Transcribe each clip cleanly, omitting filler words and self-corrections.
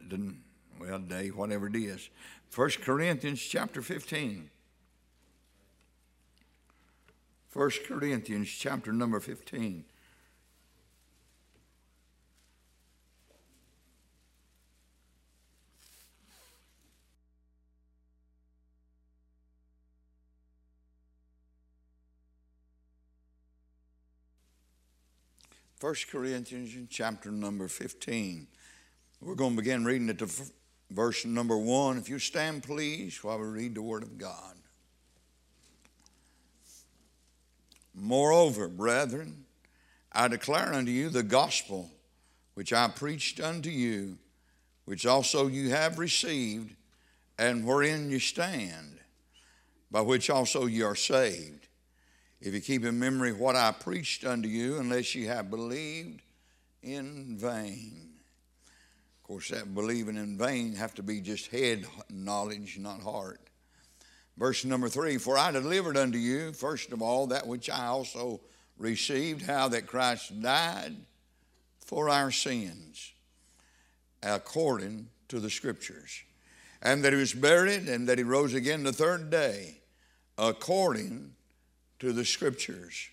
day, whatever it is. 1 Corinthians chapter 15. 1 Corinthians chapter number 15. First Corinthians chapter number 15. We're going to begin reading at the verse number 1. If you stand, please, while we read the Word of God. Moreover, brethren, I declare unto you the gospel which I preached unto you, which also you have received, and wherein you stand, by which also you are saved, if you keep in memory what I preached unto you, unless you have believed in vain. Of course, that believing in vain have to be just head knowledge, not heart. Verse number 3, for I delivered unto you, first of all, that which I also received, how that Christ died for our sins, according to the Scriptures, and that he was buried, and that he rose again the third day, according to the Scriptures.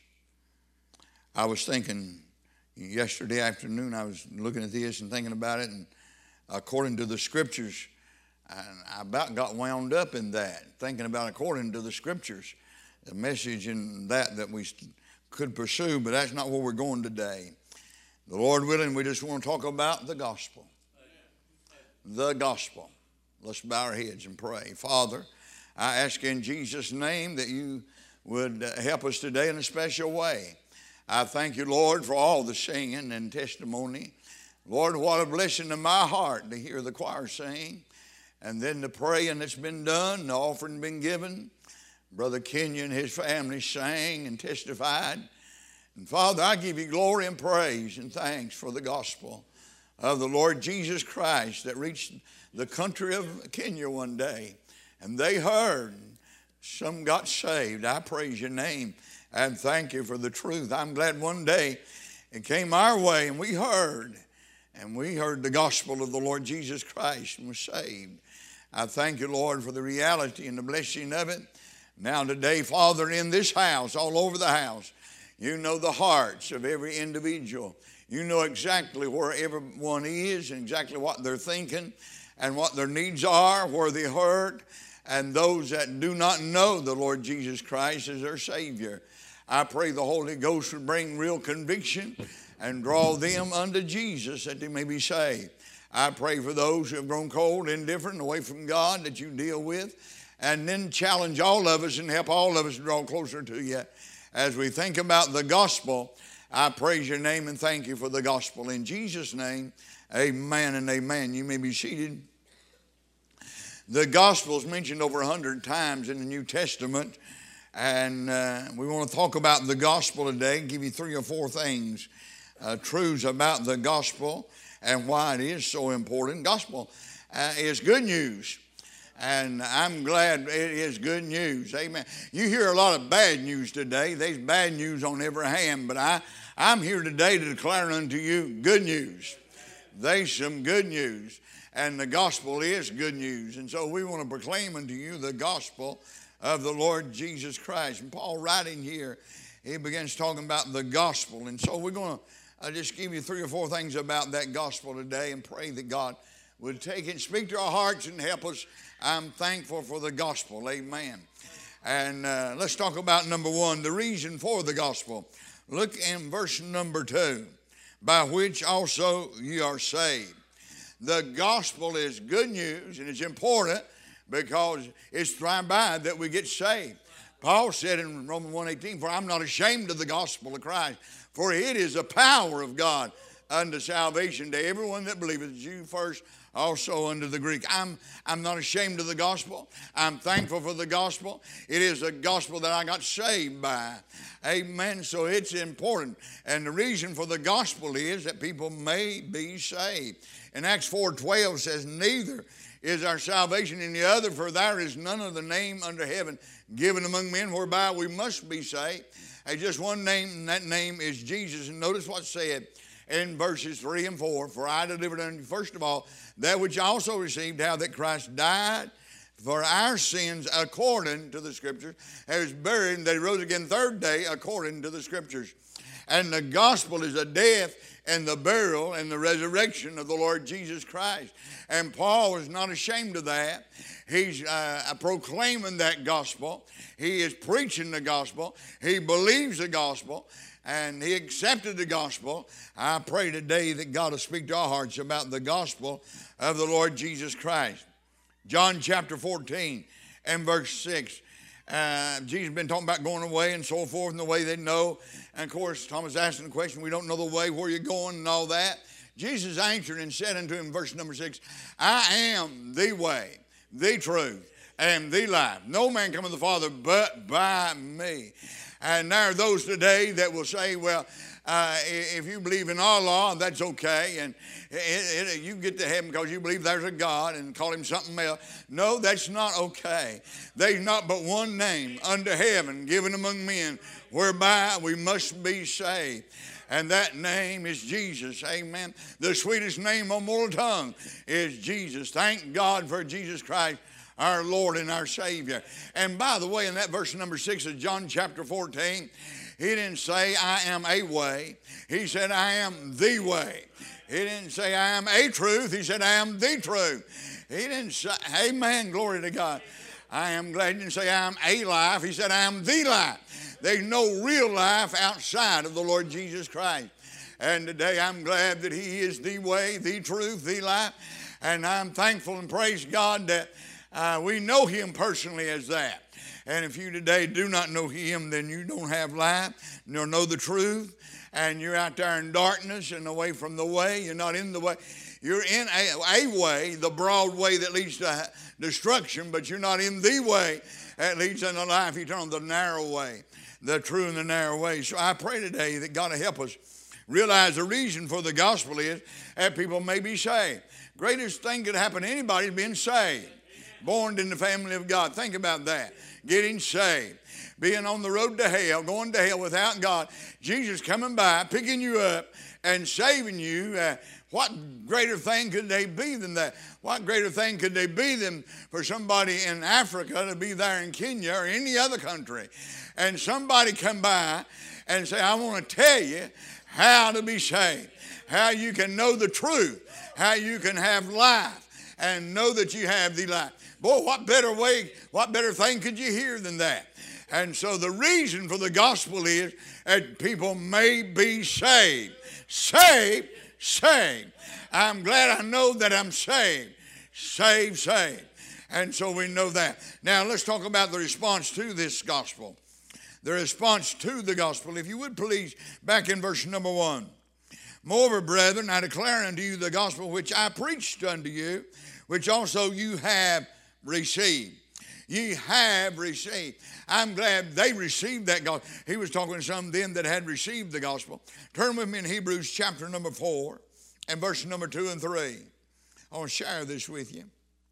I was thinking yesterday afternoon, I was looking at this and thinking about it, and according to the Scriptures, and I about got wound up in that, thinking about according to the Scriptures, the message in that we could pursue, but that's not where we're going today. The Lord willing, we just want to talk about the gospel. The gospel. Let's bow our heads and pray. Father, I ask in Jesus' name that you would help us today in a special way. I thank you, Lord, for all the singing and testimony. Lord, what a blessing to my heart to hear the choir sing, and then the praying that's been done, the offering been given. Brother Kenyon and his family sang and testified. And Father, I give you glory and praise and thanks for the gospel of the Lord Jesus Christ that reached the country of Kenya one day. And they heard, some got saved. I praise your name and thank you for the truth. I'm glad one day it came our way and we heard the gospel of the Lord Jesus Christ and were saved. I thank you, Lord, for the reality and the blessing of it. Now today, Father, in this house, all over the house, you know the hearts of every individual. You know exactly where everyone is and exactly what they're thinking and what their needs are, where they hurt, and those that do not know the Lord Jesus Christ as their Savior. I pray the Holy Ghost would bring real conviction and draw them unto Jesus that they may be saved. I pray for those who have grown cold, indifferent, away from God that you deal with, and then challenge all of us and help all of us draw closer to you. As we think about the gospel, I praise your name and thank you for the gospel. In Jesus' name, amen and amen. You may be seated. The gospel is mentioned over 100 times in the New Testament, and we want to talk about the gospel today, give you 3 or 4 things, truths about the gospel and why it is so important. Gospel is good news, and I'm glad it is good news. Amen. You hear a lot of bad news today. There's bad news on every hand, but I'm here today to declare unto you good news. There's some good news. And the gospel is good news. And so we want to proclaim unto you the gospel of the Lord Jesus Christ. And Paul writing here, he begins talking about the gospel. And so we're going to just give you 3 or 4 things about that gospel today and pray that God would take it and speak to our hearts and help us. I'm thankful for the gospel. Amen. And let's talk about number 1, the reason for the gospel. Look in verse number 2, by which also you are saved. The gospel is good news, and it's important because it's by that we get saved. Paul said in Romans 1:18, for I'm not ashamed of the gospel of Christ, for it is the power of God unto salvation to everyone that believeth, Jew first, also unto the Greek. I'm not ashamed of the gospel. I'm thankful for the gospel. It is a gospel that I got saved by. Amen. So it's important. And the reason for the gospel is that people may be saved. In Acts 4:12 says, neither is our salvation in the other, for there is none other name under heaven given among men whereby we must be saved. There's just one name, and that name is Jesus. And notice what's said. in verses 3 and 4. For I delivered unto you, first of all, that which I also received, how that Christ died for our sins according to the Scriptures, and was buried, and that he rose again the third day according to the Scriptures. And the gospel is the death and the burial and the resurrection of the Lord Jesus Christ. And Paul is not ashamed of that. He's proclaiming that gospel. He is preaching the gospel. He believes the gospel. And he accepted the gospel. I pray today that God will speak to our hearts about the gospel of the Lord Jesus Christ. John chapter 14 and verse 6. Jesus has been talking about going away and so forth and the way they know. And of course, Thomas asking the question, we don't know the way, where you're going and all that. Jesus answered and said unto him, verse number 6, I am the way, the truth, and the life. No man cometh to the Father but by me. And there are those today that will say, well, if you believe in Allah, that's okay, and you get to heaven because you believe there's a God and call him something else. No, that's not okay. There's not but one name under heaven given among men whereby we must be saved. And that name is Jesus. Amen. The sweetest name on mortal tongue is Jesus. Thank God for Jesus Christ, our Lord and our Savior. And by the way, in that verse number 6 of John chapter 14, he didn't say, I am a way. He said, I am the way. He didn't say, I am a truth. He said, I am the truth. He didn't say, amen, glory to God. I am glad he didn't say, I am a life. He said, I am the life. There's no real life outside of the Lord Jesus Christ. And today I'm glad that he is the way, the truth, the life. And I'm thankful and praise God that we know him personally as that. And if you today do not know him, then you don't have life, nor know the truth, and you're out there in darkness and away from the way. You're not in the way. You're in a way, the broad way that leads to destruction, but you're not in the way that leads unto life eternal, the narrow way, the true and the narrow way. So I pray today that God will help us realize the reason for the gospel is that people may be saved. Greatest thing could happen to anybody is being saved. Born in the family of God. Think about that. Getting saved. Being on the road to hell, going to hell without God. Jesus coming by, picking you up, and saving you. What greater thing could they be than that? What greater thing could they be than for somebody in Africa to be there in Kenya or any other country? And somebody come by and say, I want to tell you how to be saved. How you can know the truth. How you can have life and know that you have the life. Boy, what better way, what better thing could you hear than that? And so the reason for the gospel is that people may be saved. Saved, saved. I'm glad I know that I'm saved. Saved, saved. And so we know that. Now let's talk about the response to this gospel. The response to the gospel. If you would please, back in verse number 1. Moreover, brethren, I declare unto you the gospel which I preached unto you, which also you have received. Ye have received. I'm glad they received that gospel. He was talking to some of them that had received the gospel. Turn with me in Hebrews chapter number 4 and verse number 2 and 3. I want to share this with you.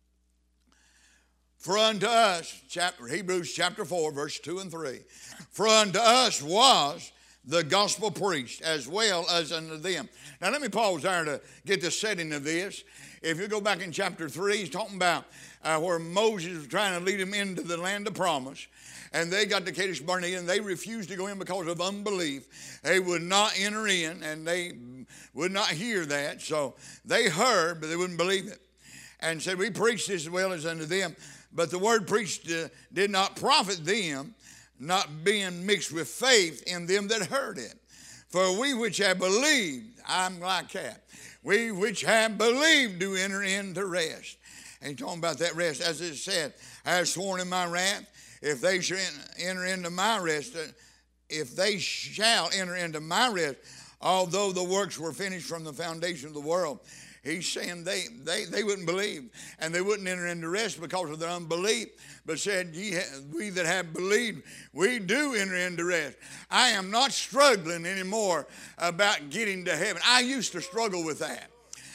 For unto us, Hebrews chapter 4, verse 2 and 3. For unto us was the gospel preached as well as unto them. Now let me pause there to get the setting of this. If you go back in chapter 3, he's talking about where Moses was trying to lead them into the land of promise. And they got to Kadesh Barnea and they refused to go in because of unbelief. They would not enter in and they would not hear that. So they heard, but they wouldn't believe it. And said, we preached this as well as unto them. But the word preached did not profit them, not being mixed with faith in them that heard it. For we which have believed, I'm like that, we which have believed do enter into rest. And he's talking about that rest. As it said, I have sworn in my wrath, if they shall enter into my rest, if they shall enter into my rest, although the works were finished from the foundation of the world. He's saying they wouldn't believe, and they wouldn't enter into rest because of their unbelief, but said, we that have believed, we do enter into rest. I am not struggling anymore about getting to heaven. I used to struggle with that.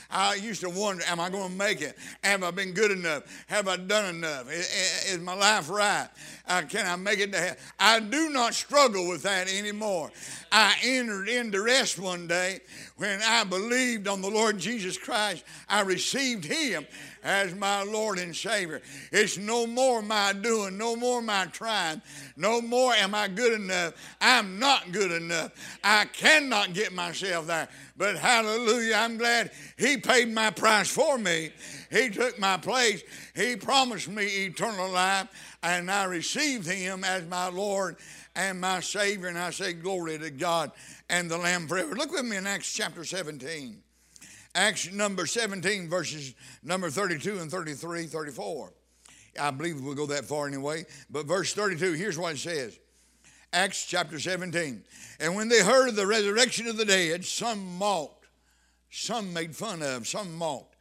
I used to wonder, am I going to make it? Have I been good enough? Have I done enough? Is my life right? Can I make it to heaven? I do not struggle with that anymore. I entered into rest one day when I believed on the Lord Jesus Christ. I received Him as my Lord and Savior. It's no more my doing, no more my trying, no more am I good enough. I'm not good enough. I cannot get myself there. But hallelujah, I'm glad He paid my price for me. He took my place. He promised me eternal life, and I received Him as my Lord and my Savior. And I say glory to God and the Lamb forever. Look with me in Acts chapter 17. Acts number 17, verses number 32 and 33, 34. I believe we'll go that far anyway. But verse 32, here's what it says. Acts chapter 17. And when they heard of the resurrection of the dead, some mocked, some made fun of, some mocked.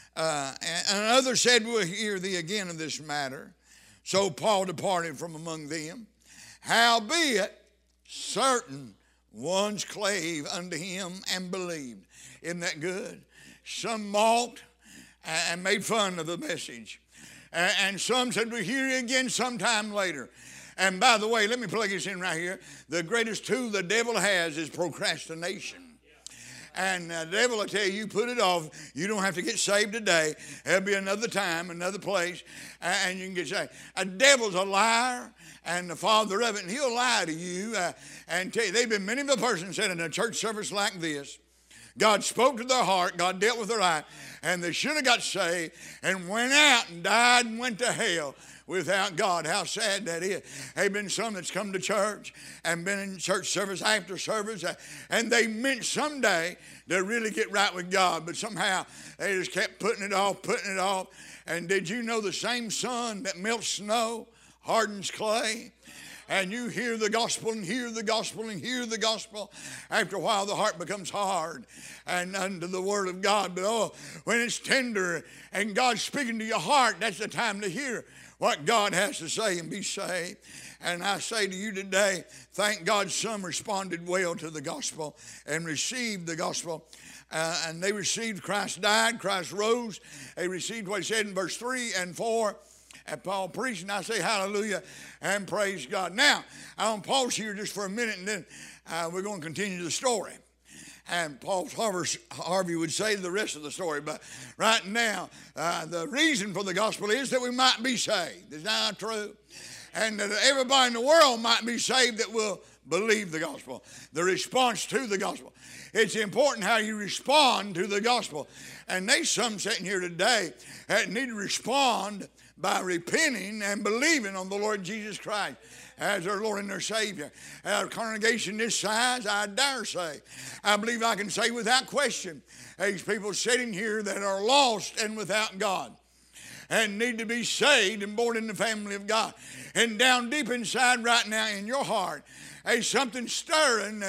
And others said, we'll hear thee again of this matter. So Paul departed from among them. Howbeit, certain ones clave unto him and believed. Isn't that good? Some mocked and made fun of the message. And some said, we'll hear you again sometime later. And by the way, let me plug this in right here. The greatest tool the devil has is procrastination. And the devil will tell you, put it off. You don't have to get saved today. There'll be another time, another place, and you can get saved. A devil's a liar and the father of it, and he'll lie to you and tell you. There've been many of a person said in a church service like this, God spoke to their heart, God dealt with their life, and they should have got saved and went out and died and went to hell without God. How sad that is. There's been some that's come to church and been in church service after service, and they meant someday to really get right with God, but somehow they just kept putting it off. And did you know the same sun that melts snow hardens clay? And you hear the gospel and hear the gospel and hear the gospel. After a while, the heart becomes hard and unto the word of God. But when it's tender and God's speaking to your heart, that's the time to hear what God has to say and be saved. And I say to you today, thank God some responded well to the gospel and received the gospel. And they received Christ died, Christ rose. They received what he said in verse 3 and 4. And Paul preached, and I say hallelujah and praise God. Now, I want to pause here just for a minute, and then we're going to continue the story. And Paul Harvey would say the rest of the story. But right now, the reason for the gospel is that we might be saved. Is that not true? And that everybody in the world might be saved that will believe the gospel. The response to the gospel. It's important how you respond to the gospel. And there's some sitting here today that need to respond by repenting and believing on the Lord Jesus Christ as their Lord and their Savior. Our congregation this size, I dare say, I believe I can say without question, there's people sitting here that are lost and without God and need to be saved and born in the family of God. And down deep inside right now in your heart, there's something stirring,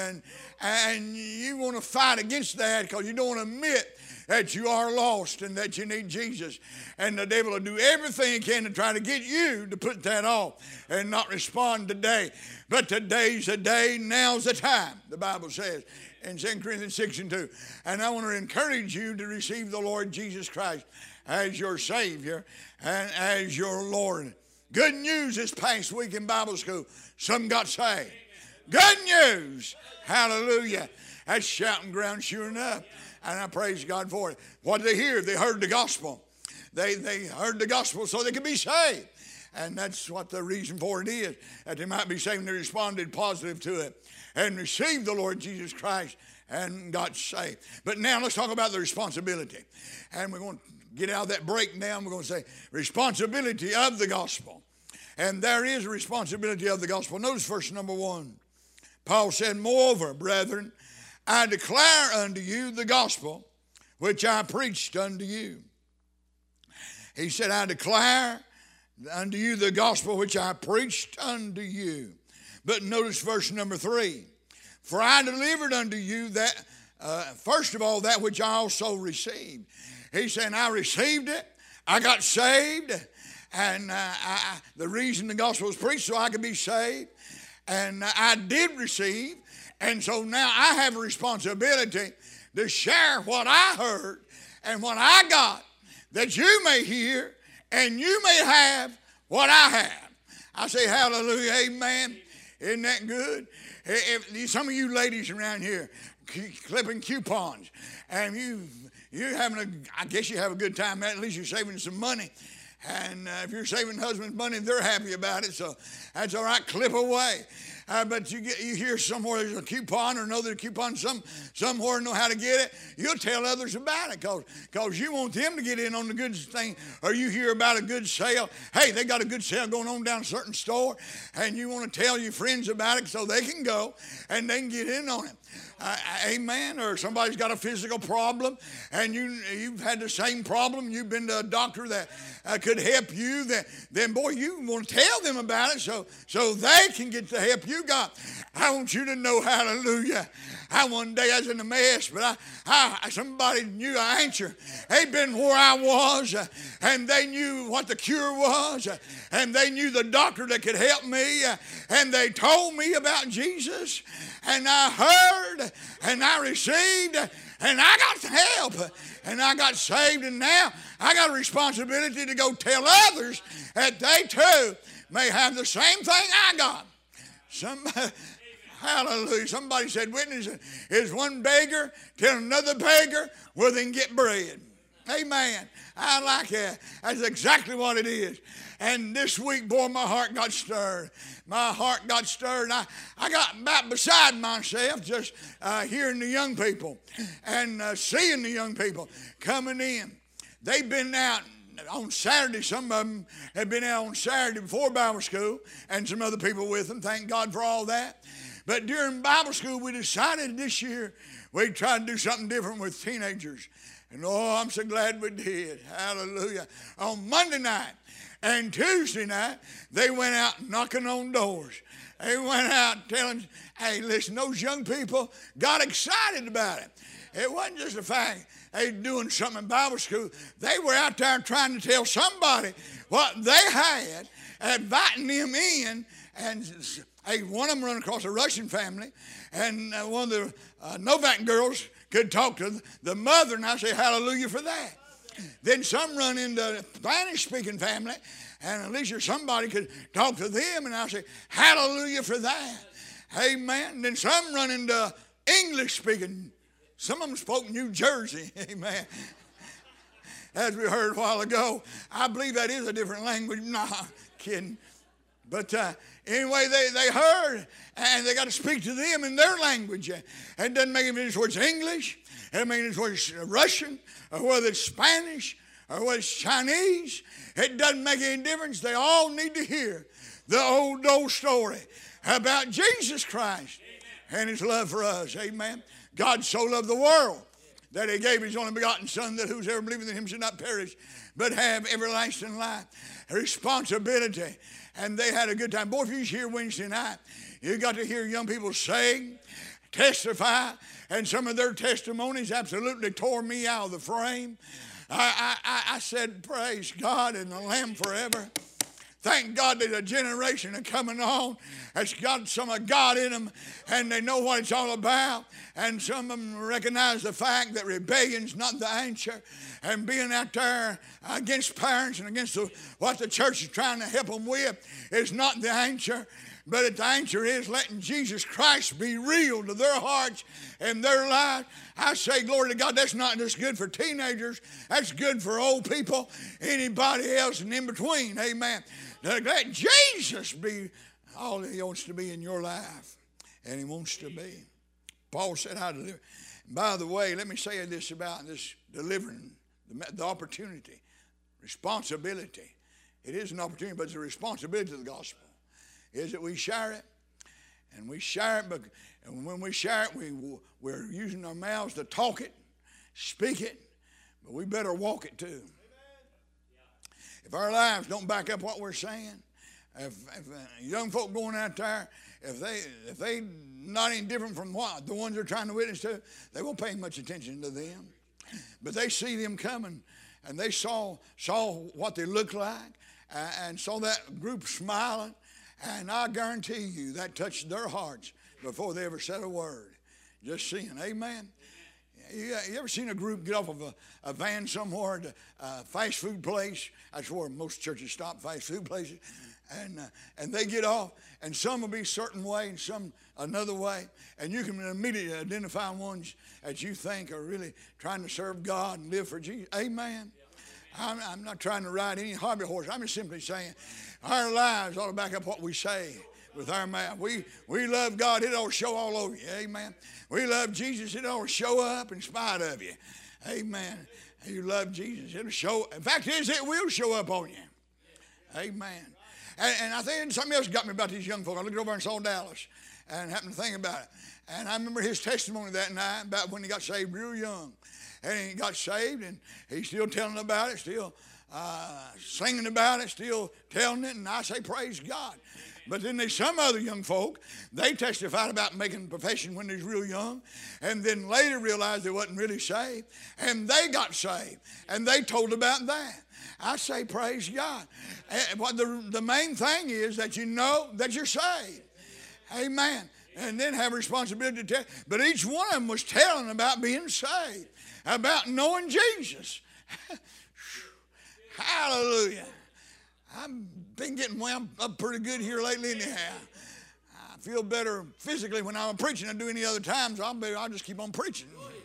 and you want to fight against that because you don't want to admit that you are lost and that you need Jesus. And the devil will do everything he can to try to get you to put that off and not respond today. But today's the day, now's the time, the Bible says in 2 Corinthians 6 and 2. And I want to encourage you to receive the Lord Jesus Christ as your Savior and as your Lord. Good news this past week in Bible school, some got saved. Good news. Hallelujah. That's shouting ground sure enough. And I praise God for it. What did they hear? They heard the gospel. They heard the gospel so they could be saved. And that's what the reason for it is, that they might be saved, and they responded positive to it and received the Lord Jesus Christ and got saved. But now let's talk about the responsibility. And we're going to get out of that breakdown. We're going to say responsibility of the gospel. And there is a responsibility of the gospel. Notice verse number 1. Paul said, moreover, brethren, I declare unto you the gospel which I preached unto you. He said, I declare unto you the gospel which I preached unto you. But notice verse number 3. For I delivered unto you that, first of all, that which I also received. He's saying, I received it. I got saved. And the reason the gospel was preached so I could be saved. And I did receive. And so now I have a responsibility to share what I heard and what I got, that you may hear and you may have what I have. I say hallelujah, amen. Isn't that good? If some of you ladies around here clipping coupons, and you're having I guess you have a good time. At least you're saving some money. And if you're saving husband's money, they're happy about it, so that's all right. Clip away. But you hear somewhere there's a coupon or know there's a coupon somewhere know how to get it. You'll tell others about it because you want them to get in on the good thing. Or you hear about a good sale. Hey, they got a good sale going on down a certain store, and you want to tell your friends about it so they can go and they can get in on it. Amen. Or somebody's got a physical problem and you've had the same problem. You've been to a doctor that could help you. Then boy, you want to tell them about it so they can get the help you got. I want you to know, hallelujah. One day I was in a mess, but somebody knew an answer. They'd been where I was, and they knew what the cure was, and they knew the doctor that could help me, and they told me about Jesus, and I heard, and I received, and I got help, and I got saved, and now I got a responsibility to go tell others that they too may have the same thing I got. Hallelujah. Somebody said, witness, is one beggar till another beggar, well, then get bread. Amen. I like that. That's exactly what it is. And this week, boy, my heart got stirred. My heart got stirred. I got about beside myself just hearing the young people and seeing the young people coming in. They've been out on Saturday. Some of them have been out on Saturday before Bible school, and some other people with them. Thank God for all that. But during Bible school, we decided this year we'd try to do something different with teenagers. And oh, I'm so glad we did. Hallelujah. On Monday night and Tuesday night, they went out knocking on doors. They went out telling, hey, listen, those young people got excited about it. It wasn't just the fact they were doing something in Bible school. They were out there trying to tell somebody what they had, inviting them in. And hey, one of them run across a Russian family, and one of the Novak girls could talk to the mother, and I say hallelujah for that. Then some run into a Spanish-speaking family, and at least somebody could talk to them, and I say hallelujah for that. Amen. And then some run into English-speaking. Some of them spoke New Jersey. Amen. As we heard a while ago, I believe that is a different language. Nah, kidding. But anyway, they heard, and they got to speak to them in their language. It doesn't make any difference whether it's English, it doesn't make any difference whether it's Russian, or whether it's Spanish, or whether it's Chinese. It doesn't make any difference. They all need to hear the old story about Jesus Christ and his love for us. Amen. God so loved the world that he gave his only begotten Son, that whosoever believeth in him should not perish, but have everlasting life. A responsibility. And they had a good time. Boy, if you was here Wednesday night, you got to hear young people sing, testify, and some of their testimonies absolutely tore me out of the frame. I said, praise God and the Lamb forever. Thank God there's a generation of coming on that's got some of God in them, and they know what it's all about. And some of them recognize the fact that rebellion's not the answer, and being out there against parents and against what the church is trying to help them with is not the answer. But the answer is letting Jesus Christ be real to their hearts and their lives. I say, glory to God, that's not just good for teenagers. That's good for old people, anybody else, and in between. Amen. Let Jesus be all he wants to be in your life, and he wants to be. Paul said how to live. By the way, let me say this about this delivering, the opportunity, responsibility. It is an opportunity, but it's a responsibility to the gospel. Is that we share it, and we share it, and when we share it, we're using our mouths to talk it, speak it, but we better walk it too. If our lives don't back up what we're saying, if young folk going out there, if they not any different from what the ones they're trying to witness to, they won't pay much attention to them. But they see them coming, and they saw what they looked like, and saw that group smiling, and I guarantee you that touched their hearts before they ever said a word. Just seeing, amen. You ever seen a group get off of a van somewhere at a fast food place? That's where most churches stop, fast food places. And they get off, and some will be a certain way and some another way. And you can immediately identify ones that you think are really trying to serve God and live for Jesus. Amen. I'm not trying to ride any hobby horse. I'm just simply saying our lives ought to back up what we say with our mouth. We love God. It ought to show all over you. Amen. We love Jesus. It ought to show up in spite of you. Amen. You love Jesus. It'll show. In fact, it will show up on you. Amen. And I think something else got me about these young folk. I looked over and saw Dallas and happened to think about it. And I remember his testimony that night about when he got saved real young. And he got saved, and he's still telling about it, still singing about it, still telling it. And I say, praise God. But then there's some other young folk, they testified about making a profession when they was real young, and then later realized they wasn't really saved, and they got saved, and they told about that. I say, praise God. And what the main thing is that you know that you're saved. Amen. And then have a responsibility to tell. But each one of them was telling about being saved, about knowing Jesus. Hallelujah. I've been getting wound up pretty good here lately anyhow. I feel better physically when I'm preaching than I do any other time, so I'll just keep on preaching.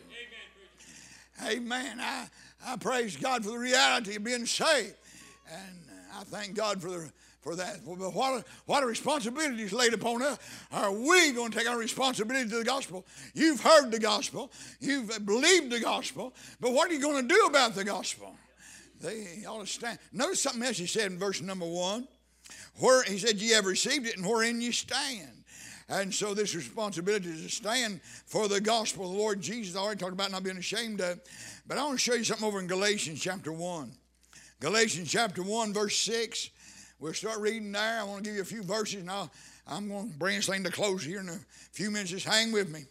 Amen. I praise God for the reality of being saved. And I thank God for that. What a responsibility is laid upon us. Are we going to take our responsibility to the gospel? You've heard the gospel. You've believed the gospel. But what are you going to do about the gospel? They ought to stand. Notice something else he said in verse number 1. Where he said, ye have received it, and wherein ye stand. And so this responsibility is to stand for the gospel of the Lord Jesus. I already talked about not being ashamed of it. But I want to show you something over in Galatians chapter 1. Galatians chapter 1, verse 6. We'll start reading there. I want to give you a few verses. Now I'm going to bring this thing to close here in a few minutes. Just hang with me.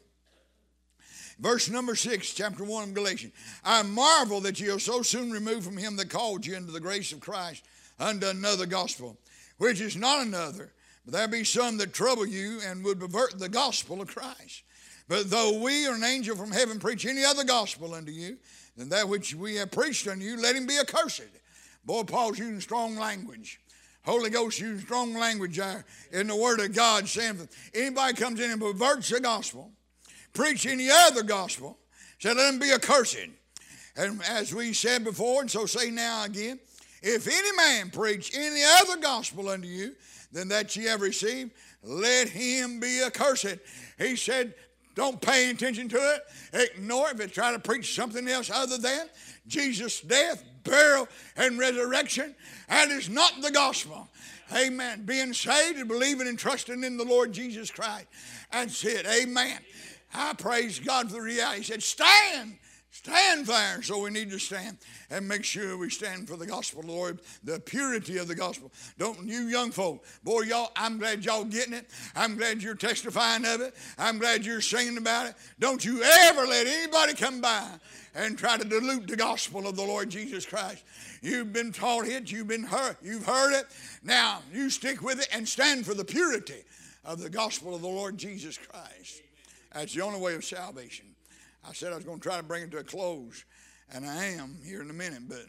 Verse number 6, chapter 1 of Galatians. I marvel that ye are so soon removed from him that called you into the grace of Christ unto another gospel, which is not another. But there be some that trouble you and would pervert the gospel of Christ. But though we or an angel from heaven preach any other gospel unto you than that which we have preached unto you, let him be accursed. Boy, Paul's using strong language. Holy Ghost using strong language there in the Word of God, saying if anybody comes in and perverts the gospel, preach any other gospel, said let him be accursed. And as we said before, and so say now again, if any man preach any other gospel unto you than that ye have received, let him be accursed. He said, don't pay attention to it. Ignore it. If it's trying to preach something else other than Jesus' death, burial, and resurrection, that is not the gospel. Amen. Being saved and believing and trusting in the Lord Jesus Christ. That's it. Amen. I praise God for the reality. He said, stand. Stand there. So we need to stand and make sure we stand for the gospel of the Lord, the purity of the gospel. Don't you young folk, boy, y'all, I'm glad y'all getting it. I'm glad you're testifying of it. I'm glad you're singing about it. Don't you ever let anybody come by and try to dilute the gospel of the Lord Jesus Christ. You've been taught it. You've been heard. You've heard it. Now you stick with it and stand for the purity of the gospel of the Lord Jesus Christ. That's the only way of salvation. I said I was going to try to bring it to a close, and I am here in a minute, but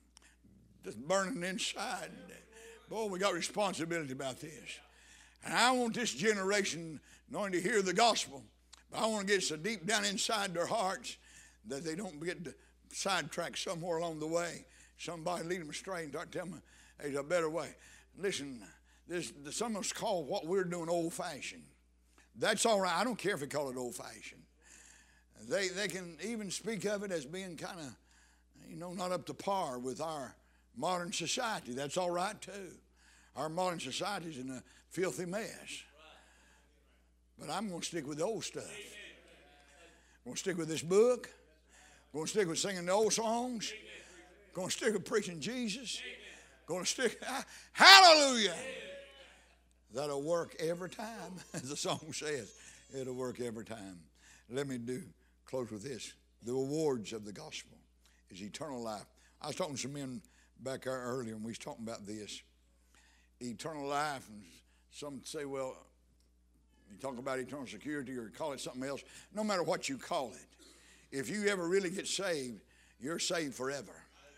just burning inside. Boy, we got responsibility about this. And I want this generation not only to hear the gospel, but I want to get so deep down inside their hearts that they don't get sidetracked somewhere along the way. Somebody lead them astray and tell them there's a better way. Listen, some of us call what we're doing old-fashioned. That's all right. I don't care if they call it old-fashioned. They can even speak of it as being kind of, not up to par with our modern society. That's all right, too. Our modern society is in a filthy mess. But I'm going to stick with the old stuff. I'm going to stick with this book. I'm going to stick with singing the old songs. I'm going to stick with preaching Jesus. I'm going to stick, hallelujah. That'll work every time, as the song says. It'll work every time. Let me close with this. The rewards of the gospel is eternal life. I was talking to some men back there earlier, and we was talking about this. Eternal life, and some say, well, you talk about eternal security or call it something else. No matter what you call it, if you ever really get saved, you're saved forever.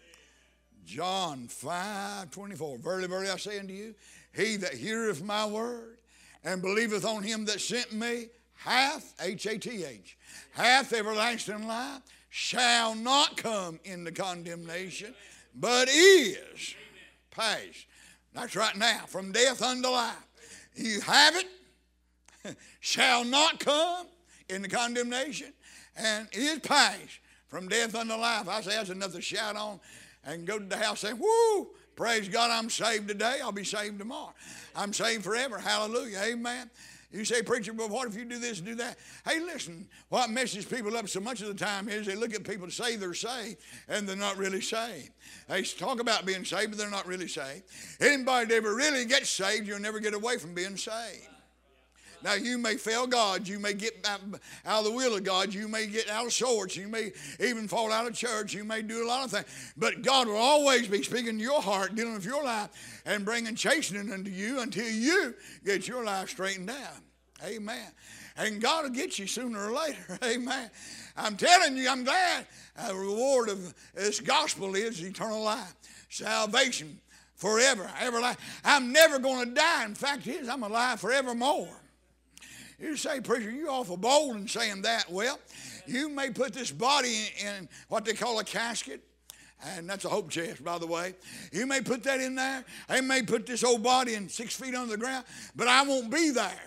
John 5:24. Verily, verily, I say unto you, he that heareth my word and believeth on him that sent me hath, H-A-T-H, hath everlasting life, shall not come into condemnation, but is passed. That's right now, from death unto life. You have it, shall not come into condemnation, and is passed from death unto life. I say that's enough to shout on and go to the house saying, whoo, praise God, I'm saved today. I'll be saved tomorrow. I'm saved forever. Hallelujah. Amen. You say, preacher, but what if you do this, do that? Hey, listen, what messes people up so much of the time is they look at people to say they're saved, and they're not really saved. They talk about being saved, but they're not really saved. Anybody that ever really gets saved, you'll never get away from being saved. Now, you may fail God. You may get out of the will of God. You may get out of sorts. You may even fall out of church. You may do a lot of things. But God will always be speaking to your heart, dealing with your life, and bringing chastening unto you until you get your life straightened out. Amen. And God will get you sooner or later. Amen. I'm telling you, I'm glad the reward of this gospel is eternal life, salvation forever, everlasting. I'm never going to die. In fact, I'm alive forevermore. You say, preacher, you're awful bold in saying that. Well, you may put this body in what they call a casket, and that's a hope chest, by the way. You may put that in there. They may put this old body in 6 feet under the ground, but I won't be there.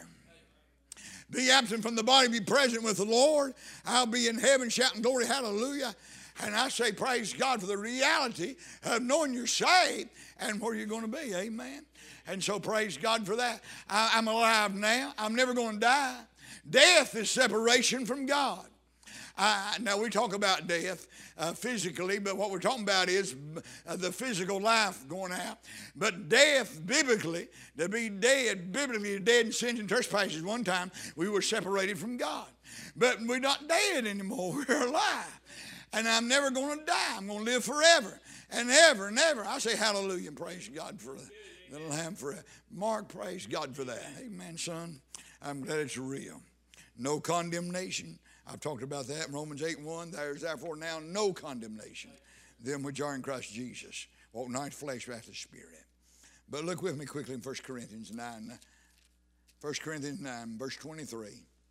Be absent from the body, be present with the Lord. I'll be in heaven shouting glory, hallelujah. And I say, praise God for the reality of knowing you're saved and where you're going to be. Amen. And so praise God for that. I'm alive now. I'm never going to die. Death is separation from God. Now we talk about death physically, but what we're talking about is the physical life going out. But death, biblically, to be dead, biblically dead in sins and trespasses. One time we were separated from God. But we're not dead anymore. We're alive. And I'm never going to die. I'm going to live forever and ever and ever. I say hallelujah and praise God for the Lamb forever. Mark, praise God for that. Amen, son. I'm glad it's real. No condemnation. I've talked about that in Romans 8:1. There's therefore now no condemnation. Them which are in Christ Jesus. Walk not in flesh, but after the Spirit. But look with me quickly in 1 Corinthians 9. 1 Corinthians 9, verse 23.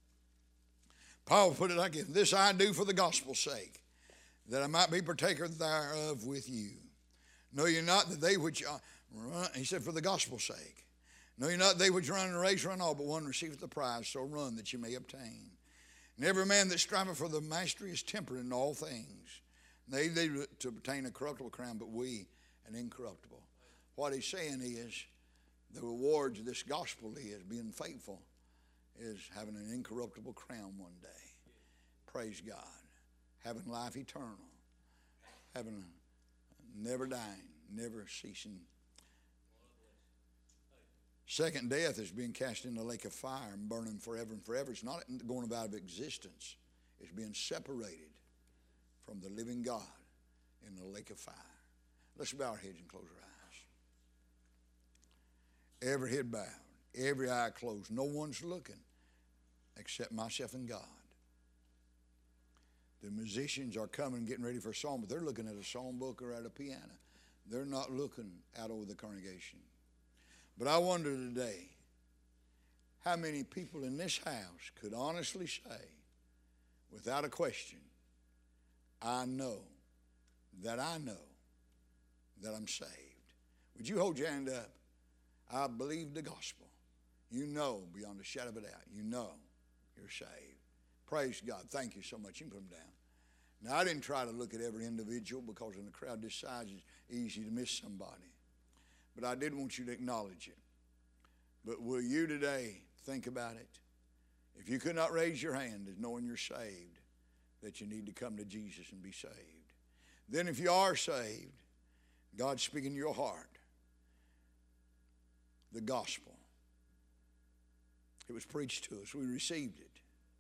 Paul put it like this. This I do for the gospel's sake, that I might be partaker thereof with you. Know ye not that they which run, he said, for the gospel's sake. Know ye not they which run in a race run all, but one receiveth the prize, so run that you may obtain. And every man that striveth for the mastery is temperate in all things. They to obtain a corruptible crown, but we an incorruptible. What he's saying is the rewards of this gospel is being faithful, is having an incorruptible crown one day. Praise God. Having life eternal. Having a never dying, never ceasing. Second death is being cast in the lake of fire and burning forever and forever. It's not going out of existence. It's being separated from the living God in the lake of fire. Let's bow our heads and close our eyes. Every head bowed, every eye closed. No one's looking except myself and God. The musicians are coming and getting ready for a song, but they're looking at a songbook or at a piano. They're not looking out over the congregation. But I wonder today, how many people in this house could honestly say, without a question, I know that I'm saved. Would you hold your hand up? I believe the gospel. You know beyond a shadow of a doubt. You know you're saved. Praise God. Thank you so much. You can put them down. Now, I didn't try to look at every individual because in a crowd this size it's easy to miss somebody. But I did want you to acknowledge it. But will you today think about it? If you could not raise your hand as knowing you're saved, that you need to come to Jesus and be saved. Then if you are saved, God's speaking to your heart. The gospel. It was preached to us. We received it.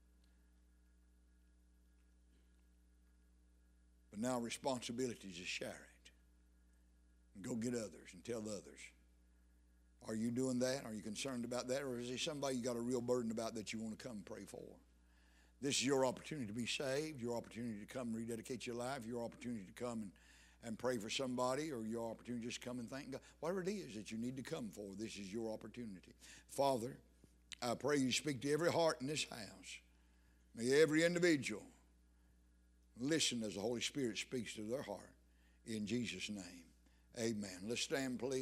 But now responsibility is to share it. And go get others and tell others. Are you doing that? Are you concerned about that? Or is there somebody you got a real burden about that you want to come and pray for? This is your opportunity to be saved, your opportunity to come rededicate your life, your opportunity to come and pray for somebody, or your opportunity to just come and thank God. Whatever it is that you need to come for, this is your opportunity. Father, I pray you speak to every heart in this house. May every individual listen as the Holy Spirit speaks to their heart. In Jesus' name, amen. Let's stand, please.